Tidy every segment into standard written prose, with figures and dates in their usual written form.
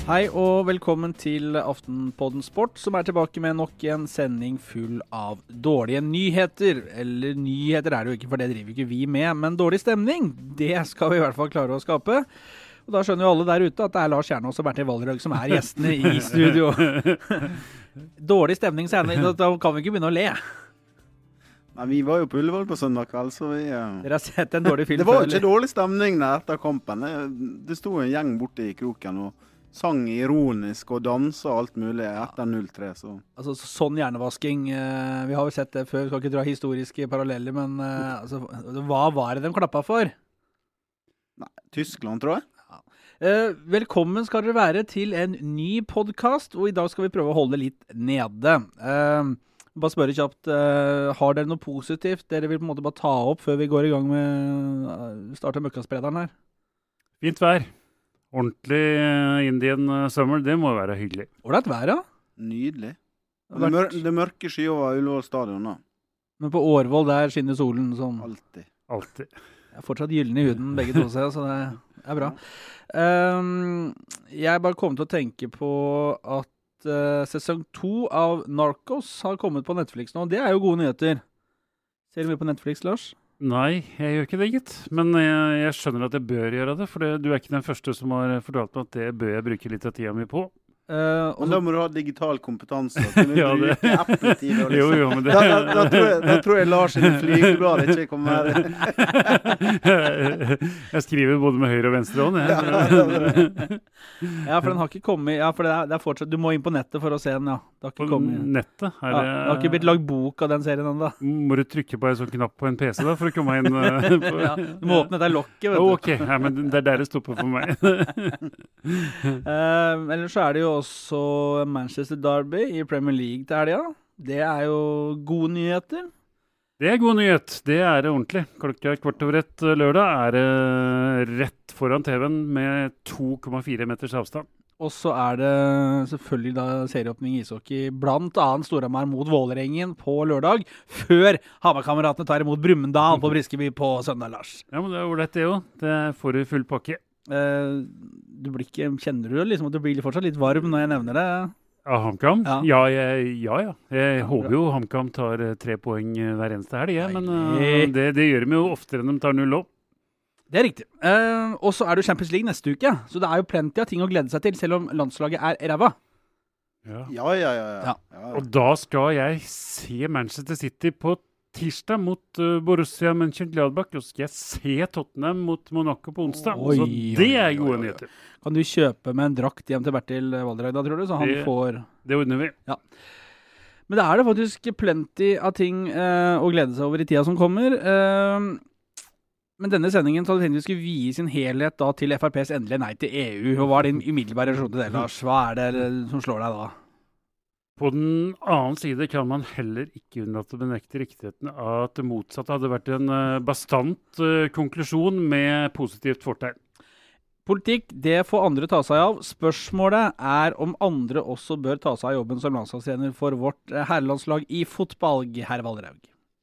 Hei og velkommen til Aftenpodden Sport, som tilbake med nok en sending full av dårlige nyheter. Eller nyheter det jo ikke, for det driver ikke vi med, men dårlig stemning, det skal vi i hvert fall klare å skape. Og da skjønner jo alle der ute at det Lars Kjernås og Bertil Valderhaug som gjestene i studio. Dårlig stemning, så da kan vi ikke begynne å le. Nei, vi var jo på Ullevål på søndag, så vi... Dere har sett en dårlig film Det var før, jo ikke dårlig stemning der etter kampen. Det stod en gjeng borte i kroken og sang ironisk og danset alt mulig etter 0-3. Så. Altså, sånn hjernevasking, vi har jo sett det før, vi skal ikke dra historiske paralleller, men altså, hva var det de klappet for? Nei, Tyskland, tror jeg. Velkommen skal dere være til en ny podcast, og i dag skal vi prøve å holde litt nede. Bare spørre kjapt, har dere noe positivt dere vil på en måte bare ta opp før vi går i gang med starte møkkasprederen her? Fint vær. Ordentlig Indian summer, det må være hyggelig. Hvordan vær da? Nydelig. Det mørke sky over Ullevål stadion da. Men på Årvoll der skinner solen sånn. Alltid. Jeg er fortsatt gyllen i huden begge to seg, så det er bra. Jeg bare kom til å tenke på at sesong 2 av Narcos har kommet på Netflix nå. Det er jo gode nyheter. Ser du mye på Netflix, Lars? Nei, jeg gjør ikke det, gitt. Men jeg skjønner at jeg bør gjøre det, for du er ikke den første som har fortalt meg at det bør jeg bruke litt av tida mi på. Men da må du ha digital kompetanse. Kunne du bruke Apple-tid? Liksom. Jo, men det... Da tror jeg Lars i flygeblad ikke kommer her. Jeg skriver både med høyre og venstre hånd. Ja, for den har ikke kommet. Ja, for det er fortsatt, du må inn på nettet for å se den, ja. Det har ikke kommet. Nettet? Ja, det har ikke blitt lagd bok av den serien enda. Må du trykke på en sånn knapp på en PC da, for å komme inn? Ja, du må åpne dette lokket, vet du. Ok, ja, men det der det stopper for meg. Ellers så det jo også Manchester Derby i Premier League til helga. Det jo gode nyheter. Det god nyhet. Det det ordentlig. Klokka 1:15 lørdag det rett foran TV-en med 2,4 meters avstand. Og så det selvfølgelig da serieåpning i ishockey, blant annet Storhamar mot Vålerengen på lørdag, før Hamar-kameratene tar imot Brumunddal på Briskeby på søndag, Lars. Ja, men det ålreit det jo. Det får du full pakke. Kjenner du liksom at du blir fortsatt litt varm når jeg nevner det? Av HamKam? Ja. Ja. Jeg håper jo HamKam tar 3 poeng hver eneste helg, men det gjør de jo oftere enn de tar 0 opp. Det riktig. Og så det jo Champions League neste uke, så det jo plenty av ting å glede seg til, selv om landslaget ræva. Ja. Og da skal jeg se Manchester City på tirsdag mot Borussia Mönchengladbach, og skal jeg se Tottenham mot Monaco på onsdag. Så det gode nyheter. Kan du kjøpe med en drakt hjem til Bertil Valderhaug da, tror du? Så han får... Det ordner vi. Ja. Men det det faktisk plenty av ting å glede seg over i tida som kommer. Men denne sendingen så hadde vi skulle vie sin helhet da til FrPs endelige nei til EU. Og hva din umiddelbare reaksjon til det, Lars? Hva det som slår deg da? På den annen side kan man heller ikke unnlate å benekte riktigheten av at det motsatte hadde vært en bastant konklusjon med positivt fortegn. Politikk, det får andre ta seg av. Spørsmålet om andre også bør ta seg av jobben som landslagstrener for vårt herrelandslag i fotball, herr Valderhaug.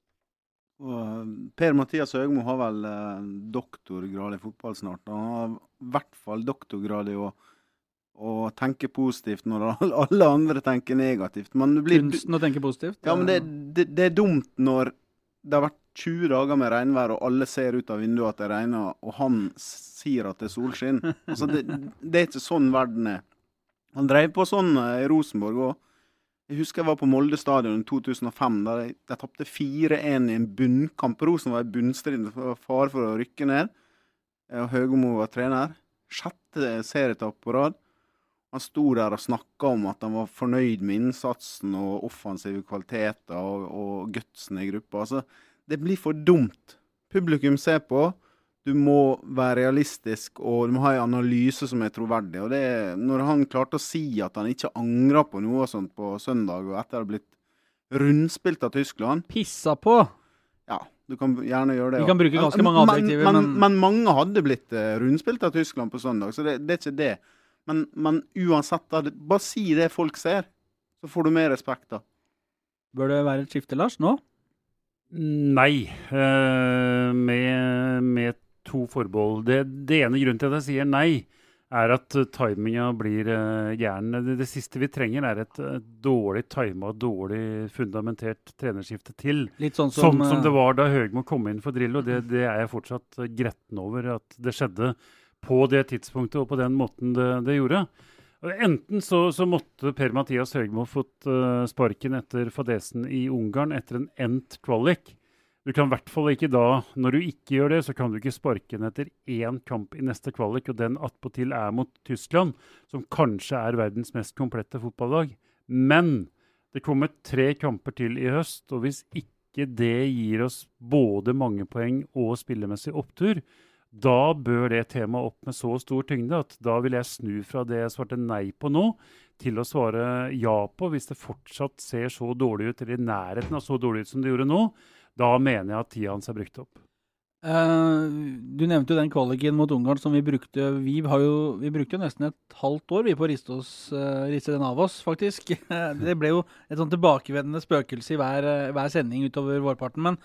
Per-Mathias Høgmo har vel doktorgrad i fotball snart. Han har i hvert fall doktorgrad i å tenke positivt når alle andre tenker negativt. Kunsten å tenke positivt? Ja, men det dumt når det har vært 20 dager med regnvær, og alle ser ut av vinduet at det regner, og han sier at det solskinn. Altså, det ikke sånn verden Han drev på sånn i Rosenborg, og jeg husker jeg var på Molde stadion i 2005, der de tappte 4-1 i en bunnkamp. Rosenborg var i bunnstriden, fare for å rykke ned, og Høgmo var trener. 6. serietap på rad. Han sto der og snakket om at han var fornøyd med innsatsen og offensive kvaliteter og gutsen i gruppa. Altså, det blir for dumt. Publikum ser på, du må være realistisk, og du må ha en analyse som troverdig. Og når han klarte å si at han ikke angret på noe sånt på søndag, og etter å ha blitt rundspilt av Tyskland... Pissa på? Ja, du kan gjerne gjøre det. Vi kan bruke ganske mange adjektiver, men mange hadde blitt rundspilt av Tyskland på søndag, så det ikke det. Men uansett, bare si det folk ser, så får du mer respekt da. Bør det være et skifte, Lars, nå? Nei, med 2 forbehold. Det ene grunnen til at jeg sier nei, at timinga blir gjerne. Det siste vi trenger et dårlig timet og dårlig fundamentert trenerskifte til. Litt sånn som det var da Høgmo kom inn for Drillo. Det er jeg fortsatt gretten over at det skjedde på det tidspunktet og på den måten det gjorde. Enten så måtte Per-Mathias Høgmo fått sparken etter fadesen i Ungarn etter en endt kvalik. Du kan i hvert fall ikke da, når du ikke gjør det, så kan du ikke sparke den etter én kamp i neste kvalik, og den attpåtil mot Tyskland, som kanskje verdens mest komplette fotballag. Men det kommer 3 kamper til i høst, og hvis ikke det gir oss både mange poeng og spillemessig opptur, da bør det temaet opp med så stor tyngde at da vil jeg snu fra det jeg svarte nei på nå, til å svare ja på hvis det fortsatt ser så dårlig ut, eller i nærheten av så dårlig ut som det gjorde nå. Da mener jeg at tida hans brukt opp. Du nevnte jo den kvaliken mot Ungarn som vi brukte. Vi brukte jo nesten et halvt år på å riste den av oss, faktisk. Det ble jo et sånn tilbakevendende spøkelse i hver sending utover vårparten. Men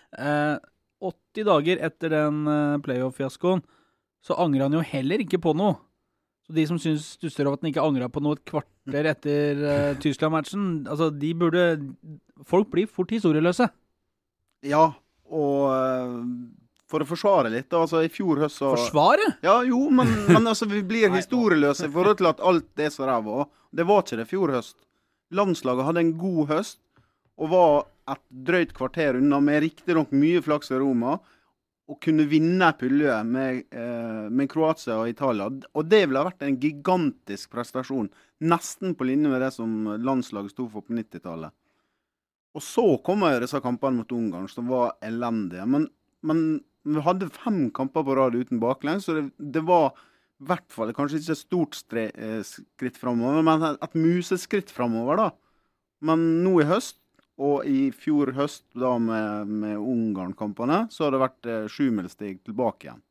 80 dager etter den playoff-fiaskoen, så angrer han jo heller ikke på noe. Så de som stusser over at han ikke angret på noe et kvarter etter Tyskland-matchen, altså folk blir fort historieløse. Ja, og for å forsvare litt, altså i fjor høst så... Forsvare? Ja, jo, men altså vi blir historieløse i forhold til at alt det så ræv var. Det var ikke det i fjor høst. Landslaget hadde en god høst, og var et drøyt kvarter unna, med riktig nok mye flaks i Roma, og kunne vinne pulje med Kroatia og Italia. Og det ville ha vært en gigantisk prestasjon, nesten på linje med det som landslaget stod for på 90-tallet. Og så kommer jo disse kampene mot Ungarn, som var elendige. Men vi hadde 5 kamper på rad uten baklengs, så det var i hvert fall kanskje ikke et stort skritt fremover, men et museskritt fremover da. Men nå i høst, og i fjor høst da med Ungarn-kampene, så har det vært 7 milsteg tilbake igjen.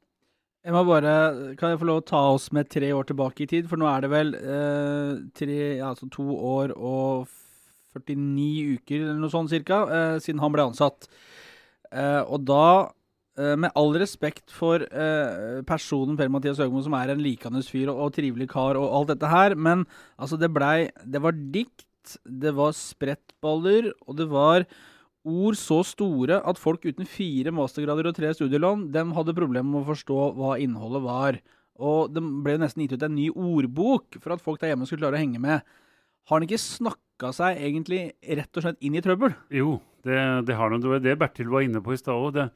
Kan jeg få lov å ta oss med 3 år tilbake i tid? For nå er det vel 2 år og 49 uker eller noe sånt cirka, siden han ble ansatt. Og da, med all respekt for personen Per-Mathias Høgmo, som en likende fyr og trivelig kar og alt dette her, men altså det var dikt, det var sprettballer, og det var ord så store at folk uten 4 mastergrader og 3 studielån, de hadde problemer med å forstå hva innholdet var. Og det ble nesten gitt ut en ny ordbok for at folk der hjemme skulle klare å henge med. Har han ikke snakket seg egentlig rett og slett inn i trøbbel? Jo, det har han. Det var det Bertil var inne på i stad også.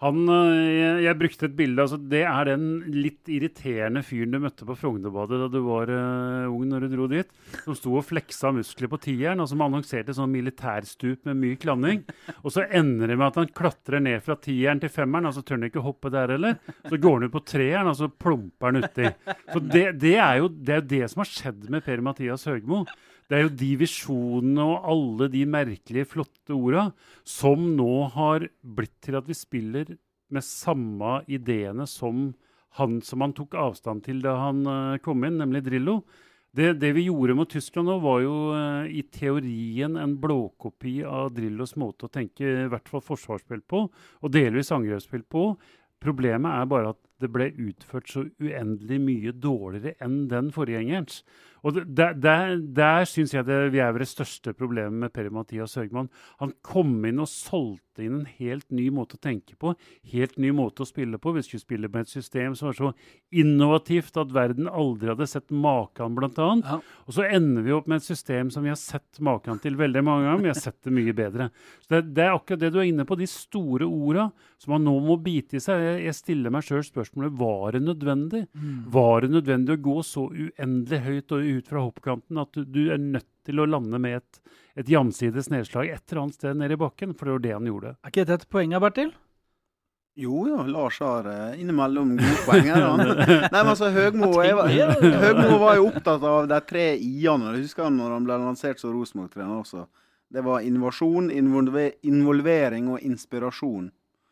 Jeg brukte et bilde, altså det den litt irriterende fyren du møtte på Frognerbadet da du var ung når du dro dit, som sto og fleksa muskler på tieren, og som annonserte sånn militærstup med myk landing, og så ender det med at han klatrer ned fra tieren til 5-eren, og så tør han ikke hoppe der heller, så går han ut på 3-eren, og så plumper han uti. Så det er jo det som har skjedd med Per-Mathias Høgmo. Det er jo de visjonene og alle de merkelige, flotte ordene som nå har blitt til at vi spiller med samme ideene som han tok avstand til da han kom inn, nemlig Drillo. Det vi gjorde mot Tyskland nå var jo i teorien en blåkopi av Drillos måte å tenke i hvert fall forsvarsspill på, og delvis angrepsspill på. Problemet bare at det ble utført så uendelig mye dårligere enn den forgjengerens. Og der synes jeg vi ved det største problemet med Per-Mathias Høgmo. Han kom inn og solgte inn en helt ny måte å tenke på, helt ny måte å spille på. Vi skulle spille med et system som var så innovativt at verden aldri hadde sett maken blant annet. Ja. Og så ender vi opp med et system som vi har sett maken til veldig mange ganger, men vi har sett det mye bedre. Så det akkurat det du inne på, de store ordene som man nå må bite i seg. Jeg stiller meg selv spørsmålet, var det nødvendig? Var det nødvendig å gå så uendelig høyt og ut fra hoppkanten at du nødt til å lande med et jamsides nedslag et eller annet sted nede i bakken, for det var det han gjorde. Er ikke dette et poeng, Bertil? Jo, Lars har innimellom gode poenger. Nei, men altså, Høgmo var jo opptatt av de 3 i-ene. Jeg husker når han ble lansert som Rosenborg-trener også. Det var innovasjon, involvering og inspirasjon.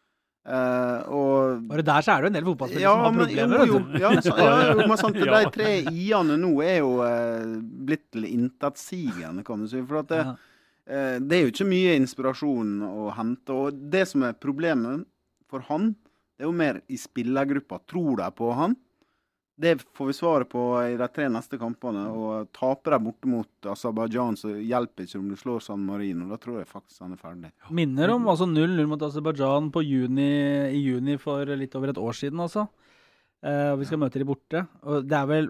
Bare der så det jo en del fotballspillere som har problemer. Men sant, de 3 i-ene nå jo blitt til intetsigende, kan du si. For at det jo ikke mye inspirasjon å hente. Og det som problemet for han, det jo mer i spillergruppa. Tror de på han? Det får vi svaret på i de 3 neste kampene, og taper de borte mot Aserbajdsjan, så hjelper ikke om du slår San Marino. Da tror jeg faktisk han ferdig. Minner om altså 0-0 mot Aserbajdsjan i juni for litt over et år siden, altså. Og vi skal møte de borte. Og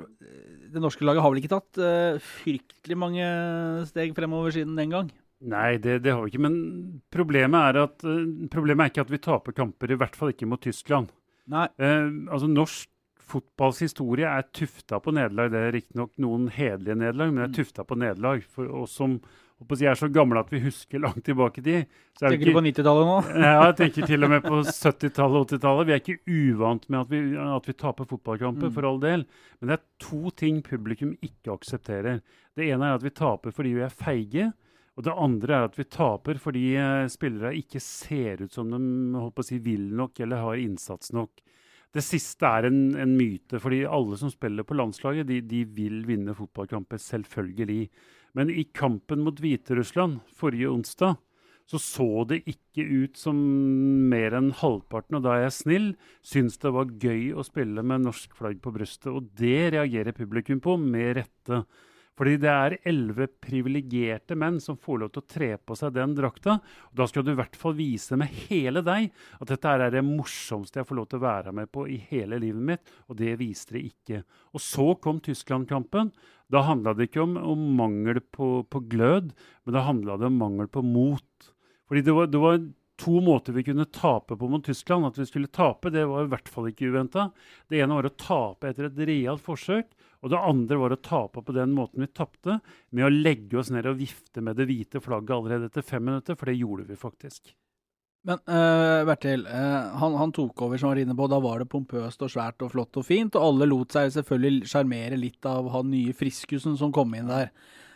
det norske laget har vel ikke tatt fryktelig mange steg fremover siden den gang? Nei, det har vi ikke. Men problemet er ikke at vi taper kamper, i hvert fall ikke mot Tyskland. Nei. Altså norsk fotballs historie tufta på nederlag. Det riktig nok noen hederlige nederlag, men det tufta på nederlag. For oss som er så gamle at vi husker langt tilbake til. Tenker du på 90-tallet nå? Ja, jeg tenker til og med på 70-tallet og 80-tallet. Vi ikke uvant med at vi taper fotballkamper, for all del. Men det 2 ting publikum ikke aksepterer. Det ene at vi taper fordi vi feige, og det andre at vi taper fordi spillere ikke ser ut som de vil nok eller har innsats nok. Det siste en myte, fordi alle som spiller på landslaget, de vil vinne fotballkamper, selvfølgelig. Men i kampen mot Hviterussland forrige onsdag, så det ikke ut som mer enn halvparten, og da jeg snill, syns det var gøy å spille med norsk flagg på brystet, og det reagerer publikum på med rette. Fordi det 11 privilegerte menn som får lov til å tre på seg den drakta. Og da skal du i hvert fall vise med hele deg at dette det morsomste jeg får lov til å være med på i hele livet mitt, og det viste det ikke. Og så kom Tyskland-kampen. Da handlet det ikke om mangel på glød, men da handlet det om mangel på mot. Fordi det var 2 måter vi kunne tape på mot Tyskland. At vi skulle tape, det var i hvert fall ikke uventet. Det ene var å tape etter et realt forsøk, og det andre var å tape på den måten vi tapte, med å legge oss ned og vifte med det hvite flagget allerede etter 5 minutter, for det gjorde vi faktisk. Men Bertil, han tok over som var inne på, da var det pompøst og svært og flott og fint, og alle lot seg selvfølgelig sjarmere litt av han nye friskusen som kom inn der.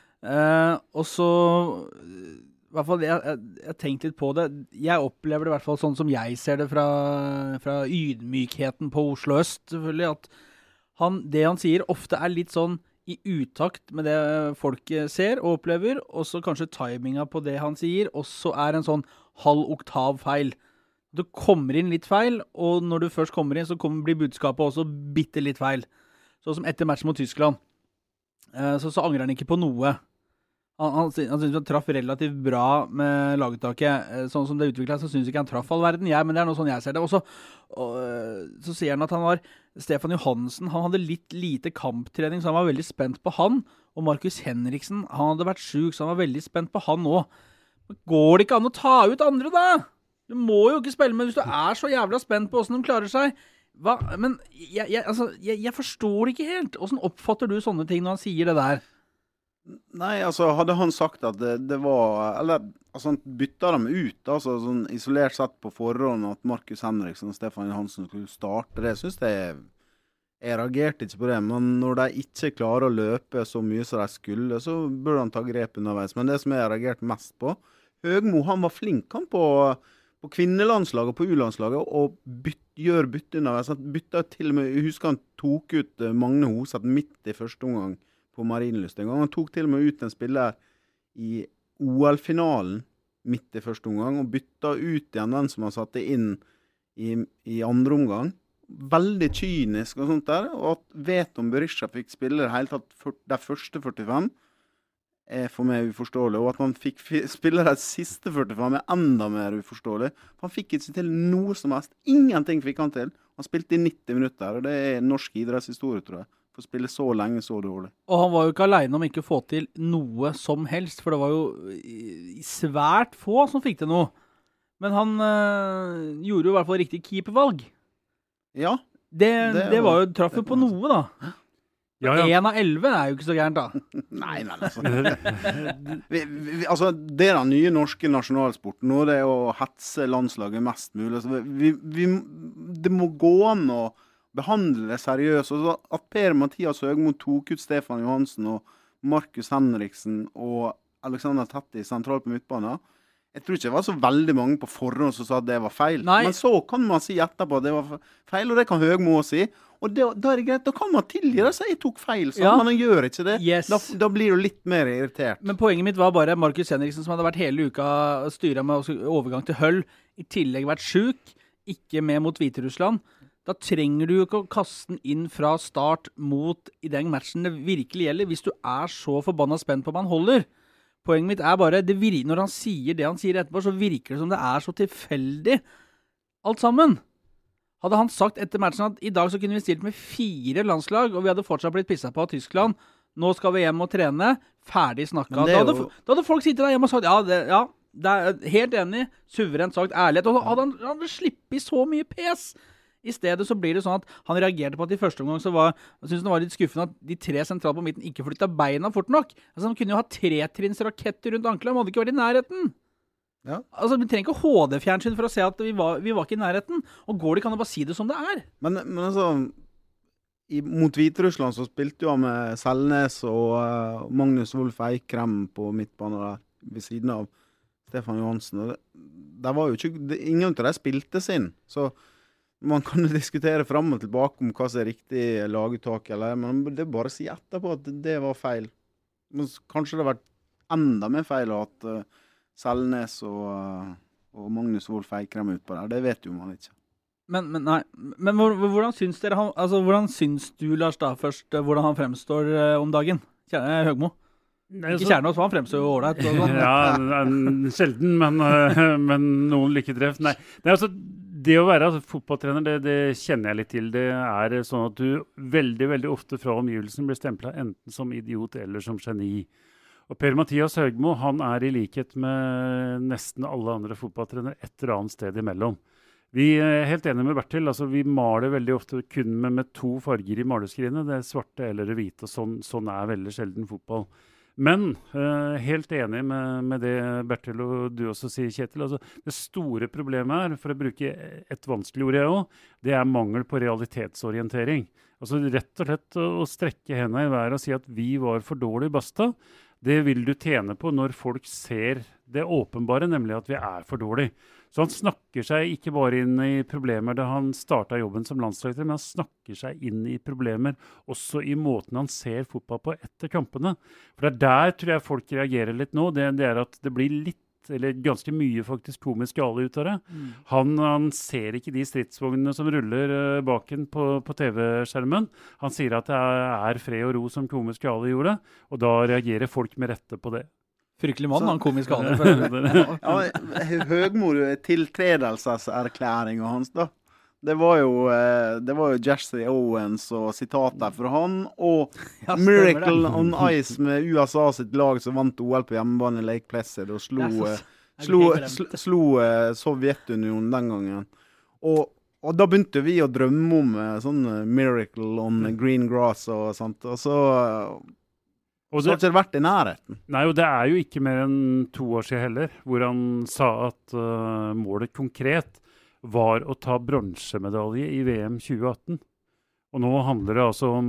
Og så, i hvert fall, jeg tenkte litt på det. Jeg opplever det i hvert fall sånn som jeg ser det fra ydmykheten på Oslo Øst, selvfølgelig, at det han sier ofte litt sånn i utakt med det folk ser og opplever, og så kanskje timinga på det han sier, og så en sånn halv oktav feil. Du kommer inn litt feil, og når du først kommer inn, så blir budskapet også bitte litt feil. Sånn som etter matchen mot Tyskland. Så angrer han ikke på noe. Han synes han traff relativt bra med laguttaket. Sånn som det utviklet, så synes ikke han traff all verden. Men det noe sånn jeg ser det. Og så sier han at han var Stefan Johansen. Han hadde litt lite kamptrening, så han var veldig spent på han. Og Markus Henriksen, han hadde vært syk, så han var veldig spent på han også. Men går det ikke an å ta ut andre da? Du må jo ikke spille med hvis du så jævla spent på hvordan de klarer seg. Hva? Men jeg forstår det ikke helt. Hvordan oppfatter du sånne ting når han sier det der? Nei, altså hadde han sagt at det var, eller altså han bytta dem ut, altså sånn isolert sett på forhånd at Markus Henriksen og Stefan Johansen skulle starte, det synes jeg reagerte ikke på det, men når de ikke klarer å løpe så mye som de skulle, så burde han ta grep underveis. Men det som jeg reagerte mest på, Høgmo, han var flink han på kvinnelandslaget og på U-landslaget, og gjør bytte underveis. Han bytta til og med, jeg husker han tok ut Magne Hoseth midt i første omgang, på Marienlyst en gang. Han tok til og med ut en spiller i OL-finalen midt i første omgang, og bytta ut igjen den som han satte inn i andre omgang. Veldig kynisk og sånt der, og at Veton Berisha fikk spille det hele tatt de første 45 for meg uforståelig, og at man fikk spille de siste 45 enda mer uforståelig. Han fikk ikke til noe som helst. Ingenting fikk han til. Han spilte i 90 minutter, og det norsk idrettshistorie, tror jeg. For å spille så lenge, så dårlig. Og han var jo ikke alene om ikke å få til noe som helst, for det var jo svært få som fikk til noe. Men han gjorde jo i hvert fall riktig keepervalg. Ja. Det var jo traff på noe, da. Ja. 1 av 11 jo ikke så gærent, da. Nei, altså. Altså, det den nye norske nasjonalsporten nå, det å hetse landslaget mest mulig. Altså, det må gå an å behandle det seriøst. Og at Per-Mathias Høgmo tok ut Stefan Johansen og Markus Henriksen og Alexander Tetti sentralt på midtbanen. Jeg tror ikke det var så veldig mange på forhånd som sa at det var feil. Nei. Men så kan man si etterpå at det var feil, og det kan Høgmo også si. Og da det greit, da kan man tilgi det, så jeg tok feil, så man gjør ikke det. Yes. Da blir du litt mer irritert. Men poenget mitt var bare Markus Henriksen, som hadde vært hele uka styret med overgang til Hull, i tillegg vært syk, ikke med mot Hviterussland. Da trenger du jo ikke å kaste den inn fra start mot i den matchen det virkelig gjelder, hvis du så forbanna spent på om han holder. Poenget mitt bare, når han sier det han sier etterpå, så virker det som det så tilfeldig alt sammen. Hadde han sagt etter matchen at i dag så kunne vi stilt med 4 landslag, og vi hadde fortsatt blitt pisset på av Tyskland, nå skal vi hjem og trene, ferdig snakket. Da hadde folk sittet der hjemme og sagt, det helt enig, suverent sagt, ærlighet, og han hadde slippet så mye pes. I stedet så blir det sånn at han reagerte på at i første omgang så synes det var litt skuffende at de 3 sentrale på midten ikke flyttet beina fort nok. Altså han kunne jo ha 3-trinnsraketter rundt ankelen, han hadde ikke vært i nærheten. Ja. Altså vi trenger ikke HD-fjernsyn for å se at vi var ikke i nærheten, og går det kan jo bare si det som det Men altså, mot Hviterussland så spilte jo han med Selnes og Magnus Wolff Eikrem på midtbanen der, ved siden av Stefan Johansen. Det var jo ikke, ingen av de spilte sin, så man kan jo diskutere frem og tilbake om hva som riktig laguttak, men det bare å si etterpå at det var feil. Men kanskje det har vært enda mer feil at Selnes og Magnus Wolff Eikrem utpå der. Det vet jo man ikke. Men hvordan syns dere hvordan syns du, Lars, da først, hvordan han fremstår om dagen? Høgmo? Ikke Kjernås, for han fremstår jo ålreit. Ja, sjelden, men noen lykketreff. Nei, det å være fotballtrener, det kjenner jeg litt til. Det sånn at du veldig, veldig ofte fra omgivelsen blir stemplet enten som idiot eller som geni. Og Per-Mathias Høgmo, han i likhet med nesten alle andre fotballtrenere et eller annet sted imellom. Vi helt enige med Bertil, altså vi maler veldig ofte kun med 2 farger i maleskrinet, det svarte eller det hvite, og sånn veldig sjelden fotball. Men helt enig med det Bertil og du også sier, Kjetil. Altså, det store problemet for å bruke et vanskelig ord jeg også, det mangel på realitetsorientering. Altså rett og slett å strekke hendene i været og si at vi var for dårlig basta, det vil du tjene på når folk ser det åpenbare, nemlig at vi for dårlig. Så han snakker seg ikke bare inn i problemer da han startet jobben som landslagsleder, men han snakker seg inn i problemer også i måten han ser fotball på etter kampene. For det der tror jeg folk reagerer litt nå, det at det blir litt, eller ganske mye faktisk komisk gale ut av det. Han ser ikke de stridsvognene som ruller baken på TV-skjermen. Han sier at det fred og ro som komisk gale gjorde, og da reagerer folk med rette på det. Fryktelig mann, han komisk gale. Høgmo tiltredelseserklæringen hans da. Det var jo Jesse Owens og sitater fra han, og Miracle on Ice med USA sitt lag som vant OL på hjemmebane i Lake Placid og slo Sovjetunionen den gangen. Og da begynte vi å drømme om sånn Miracle on Green Grass og sånt, og så har ikke vært i nærheten. Nei, og det jo ikke mer enn 2 år siden heller, hvor han sa at målet konkret var å ta bronsemedalje i VM 2018. Og nå handler det altså om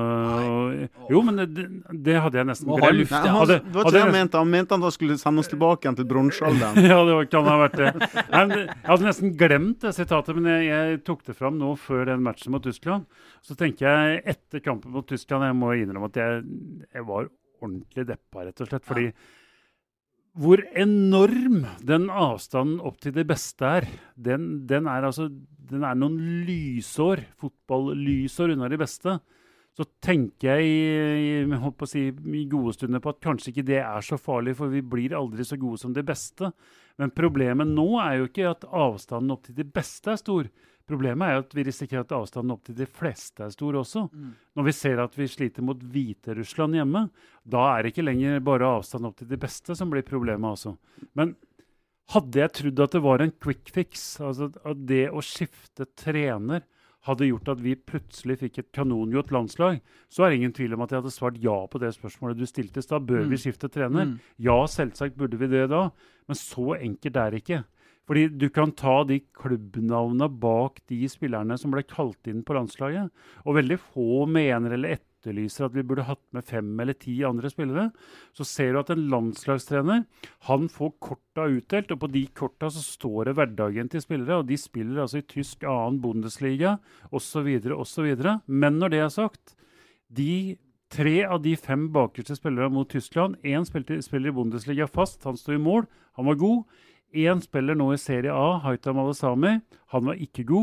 jo, men det hadde jeg nesten glemt. Han mente han skulle sende oss tilbake igjen til bronsealderen. Ja, det kan ha vært det. Jeg hadde nesten glemt det sitatet, men jeg tok det fram nå før den matchen mot Tyskland. Så tenker jeg etter kampen mot Tyskland, jeg må innrømme at jeg var ordentlig deppa, rett og slett, fordi hvor enorm den avstanden opp til det beste den noen lysår, fotball-lysår unna de beste. Så tenker jeg håper på å si, i gode stunder på at kanskje ikke det så farlig, for vi blir aldri så gode som det beste. Men problemet nå jo ikke at avstanden opp til det beste stor. Problemet jo at vi risikerer at avstanden opp til de fleste stor også. Når vi ser at vi sliter mot Hviterussland hjemme, da det ikke lenger bare avstanden opp til de beste som blir problemet også. Men hadde jeg trodd at det var en quick fix, altså at det å skifte trener hadde gjort at vi plutselig fikk et kanongodt landslag, så det ingen tvil om at jeg hadde svart ja på det spørsmålet du stilte i stad. Bør vi skifte trener? Ja, selvsagt burde vi det da, men så enkelt det ikke. Fordi du kan ta de klubbnavnene bak de spillerne som ble kalt inn på landslaget, og veldig få mener eller etterlyser at vi burde hatt med 5 eller 10 andre spillere, så ser du at en landslagstrener, han får korta utdelt, og på de korta så står det hverdagen til spillere, og de spiller altså i tysk 2. Bundesliga, og så videre. Men når det sagt, de 3 av de 5 bakerste spillere mot Tyskland, 1 spiller i Bundesliga fast, han står i mål, han var god. 1 spiller nå i Serie A, Haitham Al-Assami, han var ikke god,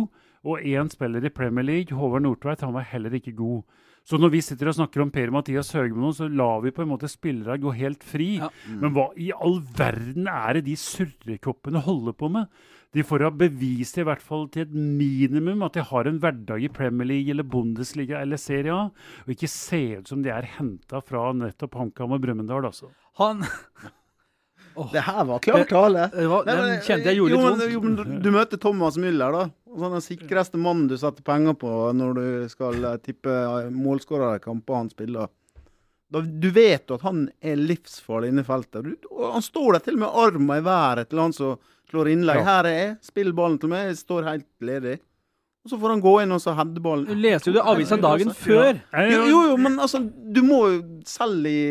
og en spiller i Premier League, Håvard Nordtveit, han var heller ikke god. Så når vi sitter og snakker om Per-Mathias Høgmo, så lar vi på en måte spillere gå helt fri. Ja. Men hva i all verden er det de surrekoppene holder på med? De får ha bevist i hvert fall til et minimum at de har en hverdag i Premier League eller Bundesliga eller Serie A, og ikke ser ut som de er hentet fra nettopp HamKam og Brumunddal, altså. Han... Det her var klart tale. Den kjente jeg gjorde litt vondt. Jo, men du møter Thomas Müller, da. Sånn den sikreste mannen du setter penger på når du skal tippe målskårere i kamper han spiller. Du vet jo at han er livsfarlig inne i feltet. Og han står der til og med armen i været til han som slår innlegg. Ja. Her er jeg, spill ballen til meg, jeg står helt ledig. Og så får han gå inn og så hedde ballen. Du leste jo det avisa dagen før. Jo, men altså, du må jo selv i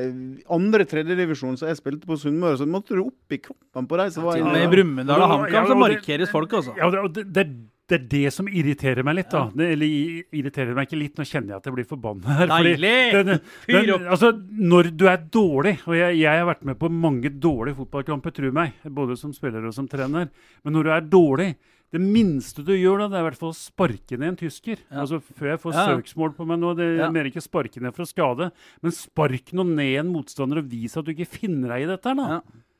andre tredjedivisjon, så jeg spilte på Sunnmøre, så måtte du opp i kroppen på deg som var Til og inne. med i Brumunddal og HamKam så markeres folk, altså. Ja, det er det som irriterer meg litt, da. Eller irriterer meg ikke litt, nå kjenner jeg at jeg blir forbannet her. Deilig! Fyr opp! Altså, når du er dårlig, og jeg har vært med på mange dårlige fotballkamper, tro meg, både som spiller og som trener, men når du er dårlig, det minste du gjør da, det er i hvert fall å sparke ned en tysker. Ja. Altså, før jeg får Ja. søksmål på meg nå, det er mer ikke sparke ned for å skade, men spark nå ned en motstander og vis at du ikke finner deg i dette her, da.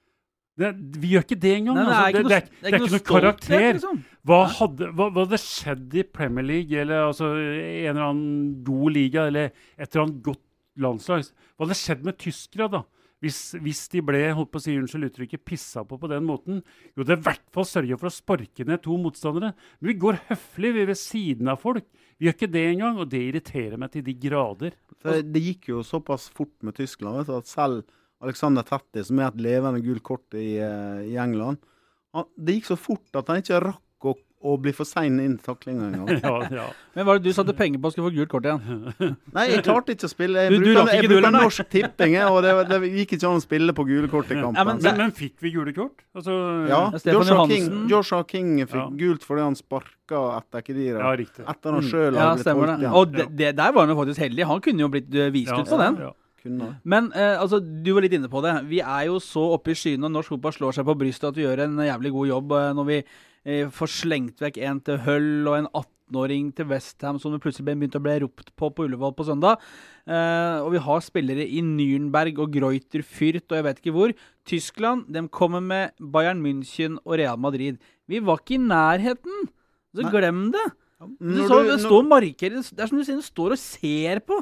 Ja. Vi gjør ikke det engang. Nei, Altså, det er ikke noe karakter. Liksom. Hva hadde skjedd i Premier League, eller altså, en eller annen god liga, eller et eller annet godt landslag? Hva hadde skjedd med tyskere da? Hvis de ble, holdt på å si, unnskyld uttrykket, pissa på den måten? Jo, det er i hvert fall sørge for å sparke ned to motstandere. Men vi går høflig ved siden av folk. Vi gjør ikke det engang, og det irriterer meg til de grader. Det gikk jo såpass fort med Tyskland, vet du, at selv Alexander Tetti, som er et levende gult kort i England, det gikk så fort at han ikke rakk å bli for sein inn til taklingen en gang. Ja. Men hva er det du satte penger på å skulle få gult kort igjen? Nei, jeg klarte ikke å spille. Du rakk ikke Jeg duellen, bruker nei. norsk tipping, og det gikk ikke an å spille på gule kort i kampen. Ja, Men fikk vi gule kort? Altså, Ja, Stefan Johansen. Joshua King fikk Ja. gult fordi han sparka etter Kedira. Ja, riktig. Etter han selv Ja, hadde blitt stemmer holdt det. igjen. Og det der var han jo faktisk heldig. Han kunne jo blitt vist ut på den. Ja. Kunne. Men altså, du var litt inne på det. Vi er jo så oppe i skyene, og norsk fotball slår seg på brystet at vi gjør en jævlig god jobb når vi får slengt vekk en til Hull og en 18-åring til Westham som det plutselig begynte å bli ropt på Ullevål på søndag. Og vi har spillere i Nürnberg og Greuther Fürth og jeg vet ikke hvor. Tyskland, de kommer med Bayern München og Real Madrid. Vi var ikke i nærheten. Så Nei. glem det. Når Det står og markerer. Det er som du sier, du står og ser på.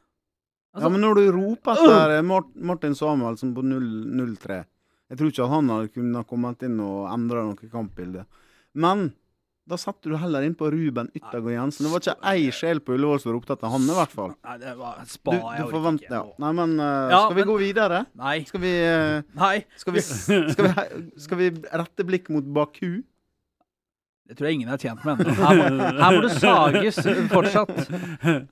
Ja, men når du roper etter Martin Samuelsen på 0-3, jeg tror ikke at han hadde kunnet kommet inn og endre noe kampbilde. Men da satte du heller inn på Ruben Yttergård Jensen. Det var ikke ei sjel på Ullevål som ropte etter han i hvert fall. Nei, det var Du spa. Jeg orker forventer, ikke. ja. Nei, men Ja, skal vi men- gå videre? Nei. Skal vi rette blikk mot Baku? Det tror jeg ingen er tjent med. Her må det sages fortsatt.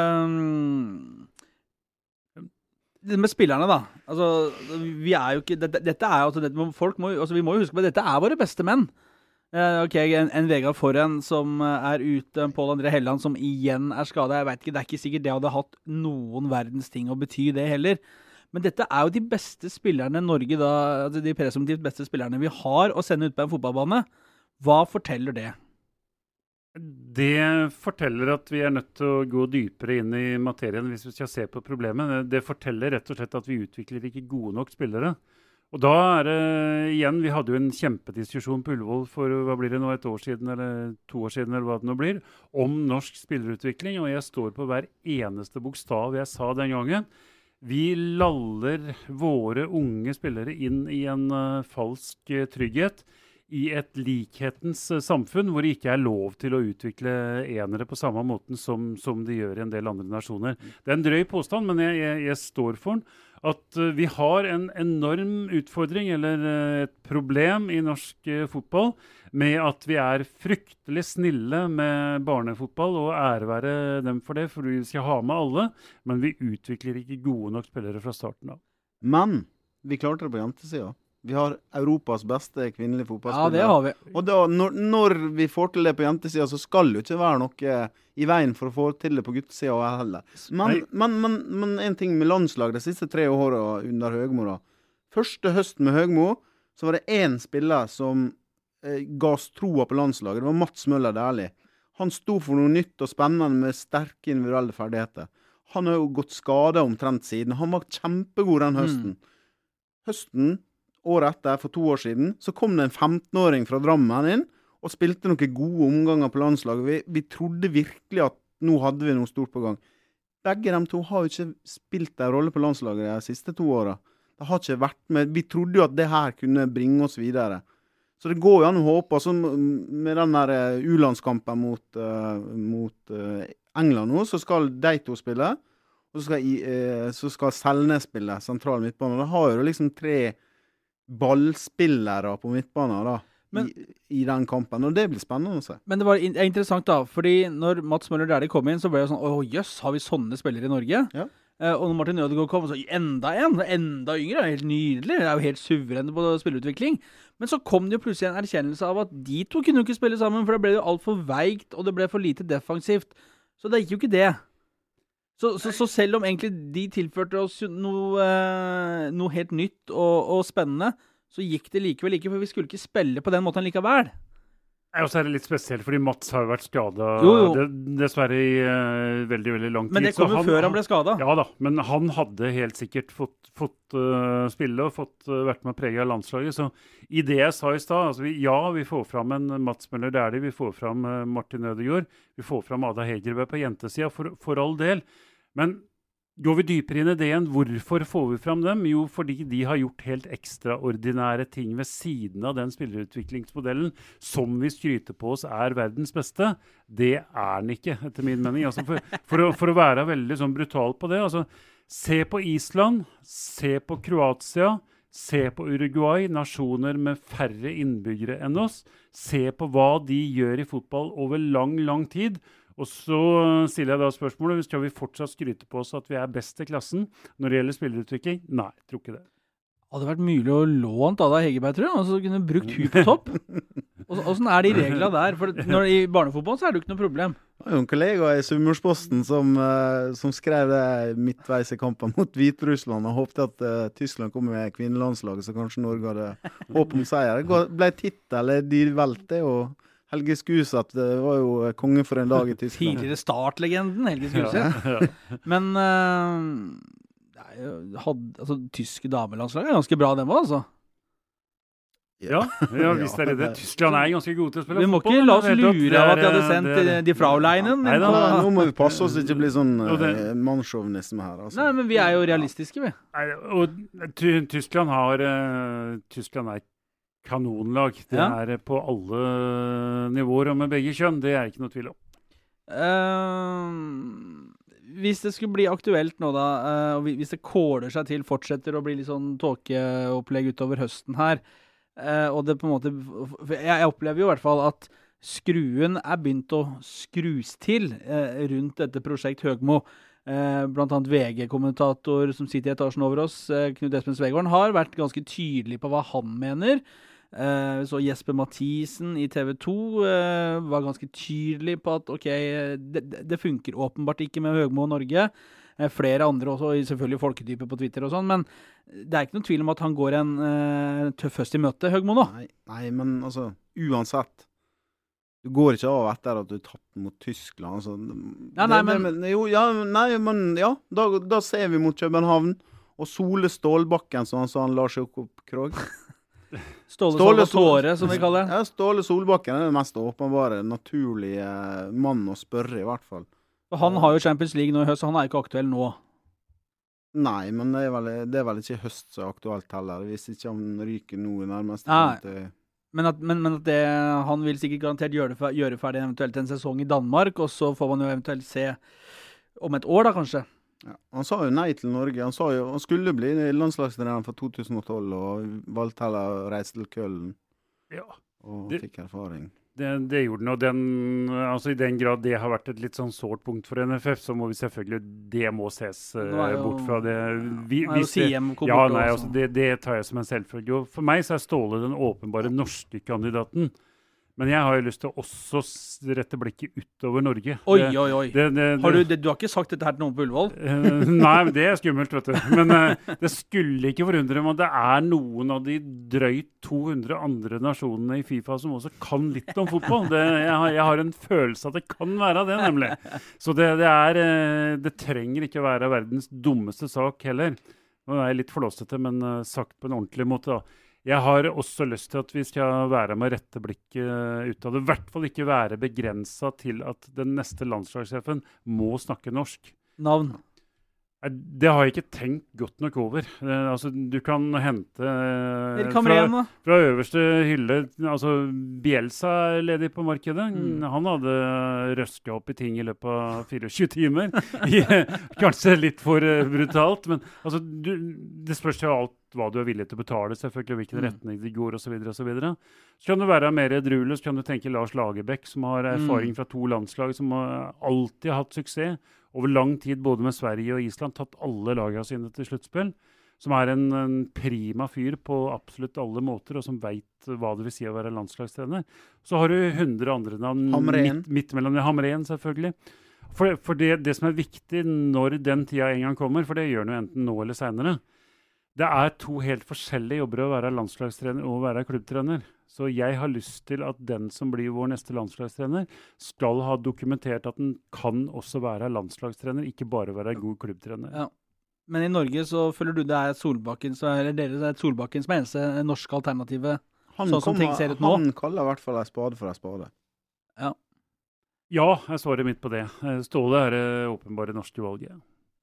Det med spillerne da. Altså, vi er jo ikke... Dette er jo... Altså, vi må jo huske på at dette er våre beste menn. Ok, en Vegard Forhen som er ute, Pål André Helland som igjen er skadet. Jeg vet ikke, det er ikke sikkert det hadde hatt noen verdens ting å bety det heller. Men dette er jo de beste spillerne Norge da, altså de presumptivt beste spillerne vi har å sende ut på en fotballbane. Hva forteller det? Det forteller at vi er nødt til å gå dypere inn i materien hvis vi skal se på problemet. Det forteller rett og slett at vi utvikler ikke gode nok spillere. Og da er det igjen, vi hadde jo en kjempediskusjon på Ullevål for, hva blir det nå, et år siden, eller 2 år siden, eller hva det nå blir, om norsk spillerutvikling, og jeg står på hver eneste bokstav jeg sa den gangen. Vi laller våre unge spillere inn i en falsk trygghet, i et likhetens samfunn hvor det ikke er lov til å utvikle enere på samme måten som de gjør i en del andre nasjoner. Det er en drøy påstand, men jeg står for den. At vi har en enorm utfordring, eller et problem i norsk fotball, med at vi er fryktelig snille med barnefotball, og ære være dem for det, for vi skal ha med alle, men vi utvikler ikke gode nok spillere fra starten av. Men vi klarte det på jentesiden. Vi har Europas beste kvinnelige fotballspillere. Ja, det har vi. Og da, når vi får til det på jentesiden, så skal det jo ikke være noe i veien for å få til det på guttesiden heller. Men en ting med landslag de siste 3 årene under Høgmo da. Første høsten med Høgmo, så var det en spiller som ga oss troa på landslaget. Det var Mats Møller Dæhlie. Han sto for noe nytt og spennende med sterke individuelle ferdigheter. Han har jo gått skadet omtrent siden. Han var kjempegod den høsten. Høsten, året etter, for 2 år siden, så kom det en 15-åring fra Drammen inn, og spilte noen gode omganger på landslaget. Vi trodde virkelig at nå hadde vi noe stort på gang. Begge de to har jo ikke spilt en rolle på landslaget de siste 2 årene. Det har ikke vært med. Vi trodde jo at det her kunne bringe oss videre. Så det går jo an å håpe, altså med den der U-landskampen mot England nå, så skal de to spille, og så skal Selnes spille sentral midtbane. Da har jo liksom 3 ballspillere på midtbanen da, i den kampen, og det blir spennende å se. Men det var interessant da, fordi når Mats Møller Dæhlie kom inn, så ble det sånn, jøss, har vi sånne spillere i Norge? Ja. Og når Martin Ødegaard kom, så enda yngre, helt nydelig, det er jo helt suverende på spillerutvikling. Men så kom det jo plutselig en erkjennelse av at de to kunne jo ikke spille sammen, for det ble jo alt for veigt, og det ble for lite defensivt. Så det gikk jo ikke det. Så selv om egentlig de tilførte oss noe helt nytt og spennende, så gikk det likevel ikke, for vi skulle ikke spille på den måten likevel. Og så er det litt spesielt, fordi Mats har vært skadet dessverre i veldig, veldig lang tid. Men det kom jo før han ble skadet. Ja da, men han hadde helt sikkert fått spille og vært med å prege av landslaget. Så i det jeg sa i sted, altså vi får fram en Mats Møller Dæhlie, vi får fram Martin Ødegaard, vi får fram Ada Hegerberg på jentesida for all del. Men går vi dypere inn i det igjen, hvorfor får vi fram dem? Jo, fordi de har gjort helt ekstraordinære ting ved siden av den spillerutviklingsmodellen som vi skryter på oss er verdens beste. Det er den ikke, etter min mening. Altså for å være veldig sånn brutal på det. Altså, se på Island, se på Kroatia, se på Uruguay, nasjoner med færre innbyggere enn oss. Se på hva de gjør i fotball over lang, lang tid. Og så stiller jeg da spørsmålet, skal vi fortsatt skryte på oss at vi er best i klassen når det gjelder spillerutvikling? Nei, jeg tror ikke det. Hadde det vært mulig å låne Ada Hegerberg, tror jeg, og så kunne brukt hun på topp? Hvordan er de reglene der? For i barnefotball så er det jo ikke noe problem. Det var jo en kollega i Sunnmørsposten som skrev det midtveis i kampen mot Hviterussland og håpte at Tyskland kom med kvinnelandslaget, så kanskje Norge hadde håp om seier. Det ble tittel, de velte og Helge Skuseth, det var jo kongen for en dag i Tyskland. Tidligere startlegenden, Helge Skuseth. Ja. Men tyske damelandslag er ganske bra dem også, altså. Ja, hvis det er det. Tyskland er ganske gode til å spille fotball. Vi må ikke la oss lure av at de hadde sendt de Frauleinen. Nå må vi passe oss ikke bli sånn mannssjåvinisme her. Altså. Nei, men vi er jo realistiske, vi. Tyskland er kanonlag. Det er på alle nivåer og med begge kjønn. Det er ikke noe tvil om. Hvis det skulle bli aktuelt nå da, og hvis det kåler seg til, fortsetter å bli litt sånn tåkeopplegg utover høsten her, og det på en måte, jeg opplever jo i hvert fall at skruen er begynt å skrus til rundt dette prosjekt Høgmo. Blant annet VG-kommentator som sitter i etasjen over oss, Knut Espen Svegården, har vært ganske tydelig på hva han mener. Så Jesper Mathisen i TV 2 var ganske tydelig på at det funker åpenbart ikke med Høgmo Norge. Flere andre også, selvfølgelig folketyper på Twitter og sånn, men det er ikke noen tvil om at han går en tøff høst i møte, Høgmo nå. Nei, men altså, uansett, du går ikke av etter at du tatt mot Tyskland. Altså. Da ser vi mot København, og Sole Stålbakken, som han sa, han Lars Jakob Krog. Ståle Tåre, som vi kaller det. Ja, Ståle Solbakken er den mest åpenbare, naturlige mann å spørre, i hvert fall. Og han har jo Champions League nå i høst, så han er ikke aktuell nå. Nei, men det er vel ikke høst så aktuelt heller, hvis ikke han ryker noe nærmest. Men at han vil sikkert garantert gjøre ferdig eventuelt en sesong i Danmark, og så får man jo eventuelt se om et år da, kanskje. Ja, han sa jo nei til Norge. Han skulle bli landslagstrener for 2012, og valgte heller å reise til Køln. Ja. Og fikk erfaring. Det gjorde den, og altså i den grad det har vært et litt sånn sårt punkt for NFF, så må vi selvfølgelig, det må ses bort fra det. Det tar jeg som en selvfølge. For meg så er Ståle den åpenbare norske kandidaten. Men jeg har jo lyst til å også rette blikket utover Norge. Oi. Du har ikke sagt dette her til noen på Ullevål? Nei, men det er skummelt, vet du. Men det skulle ikke forundre meg om det er noen av de drøyt 200 andre nasjonene i FIFA som også kan litt om fotball. Jeg har en følelse at det kan være det, nemlig. Så det trenger ikke være verdens dummeste sak heller. Nå er jeg litt forlåsete, men sagt på en ordentlig måte da. Jeg har også lyst til at vi skal være med å rette blikket ut av det. I hvert fall ikke være begrenset til at den neste landslagssjefen må snakke norsk. Navn? Det har jeg ikke tenkt godt nok over. Altså, du kan hente fra øverste hylle. Altså, Bielsa er ledig på markedet. Han hadde røsket opp i ting i løpet av 24 timer. Kanskje litt for brutalt, men altså, det spørs jo alt hva du er villig til å betale, selvfølgelig, hvilken retning det går, og så videre, og så videre. Så kan du være mer edruelig, så kan du tenke Lars Lagerbäck, som har erfaring fra 2 landslag, som alltid har hatt suksess, over lang tid, både med Sverige og Island, tatt alle lagene sine til sluttspill, som er en prima fyr på absolutt alle måter, og som vet hva det vil si å være landslagstrener. Så har du 100 andre navn midt mellom det. Hamren, selvfølgelig. For det som er viktig når den tida en gang kommer, for det gjør noe enten nå eller senere, det er 2 helt forskjellige jobber å være landslagstrener og være klubbtrener. Så jeg har lyst til at den som blir vår neste landslagstrener, skal ha dokumentert at den kan også være landslagstrener, ikke bare være god klubbtrener. Ja. Men i Norge så føler du det er Solbakken, eller dere er Solbakken som er eneste norske alternativet, sånn som ting ser ut nå? Han kaller i hvert fall en spade for en spade. Ja, jeg svarer midt på det. Ståle er åpenbare norske valget.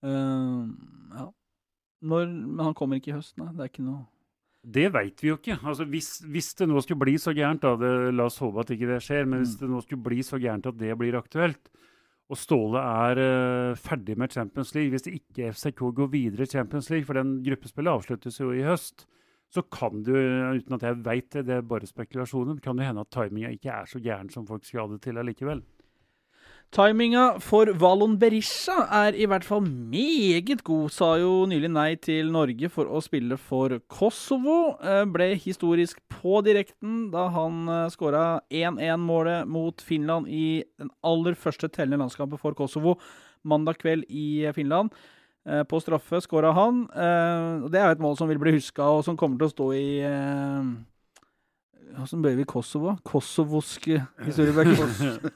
Ja. Men han kommer ikke i høst, nei. Det er ikke noe... Det vet vi jo ikke. Altså, hvis det nå skulle bli så gærent, la oss håpe at ikke det skjer, men hvis det nå skulle bli så gærent at det blir aktuelt, og Ståle er ferdig med Champions League, hvis det ikke FCK går videre i Champions League, for den gruppespillet avsluttes jo i høst, så kan du, uten at jeg vet det er bare spekulasjoner, kan det hende at timingen ikke er så gæren som folk skal ha det til allikevel. Timinga for Valon Berisha er i hvert fall meget god, sa jo nylig nei til Norge for å spille for Kosovo. Ble historisk på direkten da han skåret 1-1-målet mot Finland i den aller første tellende landskapet for Kosovo mandag kveld i Finland. På straffe skåret han. Det er et mål som vil bli husket og som kommer til å stå i... Hvordan bør vi Kosovo? Kosovoske historiebøker.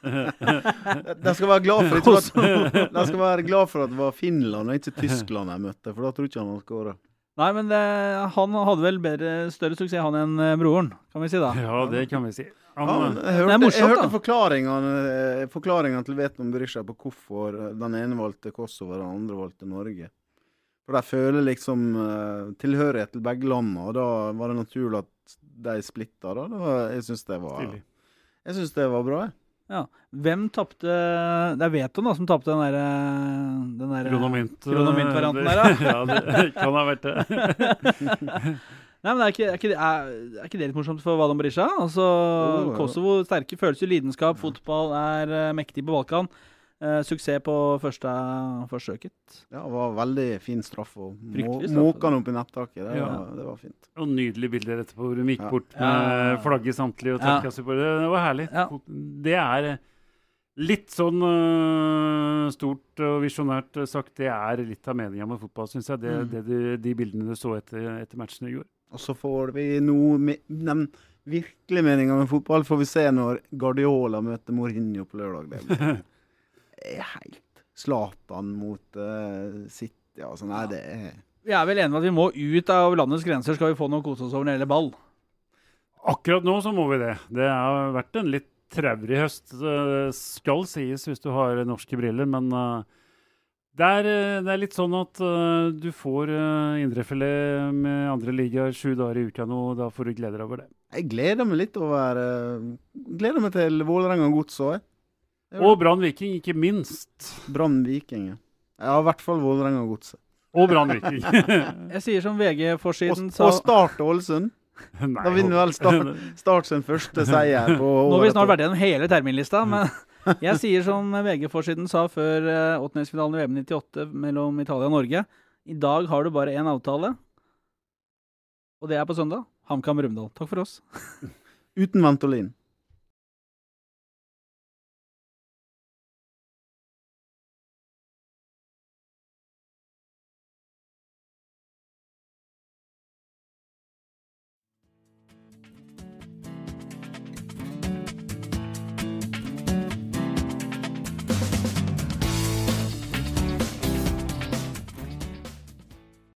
De skal være glad for at det var Finland og ikke Tyskland jeg møtte, for da tror ikke han skåret. Nei, men han hadde vel større suksess han enn broren, kan vi si da. Ja, det kan vi si. Jeg hørte forklaringen til Veton Berisha på hvorfor den ene valgte Kosovo og den andre valgte Norge. For de føler liksom tilhørighet til begge landene, og da var det naturlig at de splittet da. Jeg synes det var bra. Ja. Hvem tappte... Det er Veton da som tappte den der kronomint-varianten der, da. Ja, det kan ha vært det. Nei, men er ikke det litt morsomt for Valon Berisha? Altså, Kosovo, sterke følelser, lidenskap, fotball er mektig på Balkan. Suksess på første forsøket. Ja, det var veldig fin straff og måka han opp i nettaket. Det var fint. Og nydelige bilder etterpå hvor de gikk bort med flagget samtlig og takket seg på det. Det var herlig. Ja. Det er litt sånn stort og visjonært sagt, det er litt av meningen med fotball, synes jeg. De bildene du så etter matchen i går. Og så får vi den virkelige meningen med fotball, får vi se når Guardiola møter Mourinho på lørdag. Det er helt Zlatan mot City, altså. Nei, det er... Vi er vel enige at vi må ut av landets grenser, skal vi få noe kose oss over når det gjelder ball? Akkurat nå så må vi det. Det har vært en litt trevrig høst, skal sies hvis du har norske briller, men det er litt sånn at du får indrefilet med andre ligaer 7 dager i uka nå, og da får du glede deg over det. Jeg gleder meg litt gleder meg til Vålerenga Godset også. Og Brann Viking, ikke minst. Brann Viking, ja. Ja, i hvert fall Vålerenga Godset. Og Brann Viking. Jeg sier som VG-forsiden sa... Og Start Ålesund. Da vinner vel Start sin første seier på året. Nå har vi snart vært gjennom hele terminlista, men jeg sier som VG-forsiden sa før åttendedelsfinalen i VM 98 mellom Italia og Norge. I dag har du bare en avtale, og det er på søndag. HamKam Brumunddal. Takk for oss. Uten Ventolin.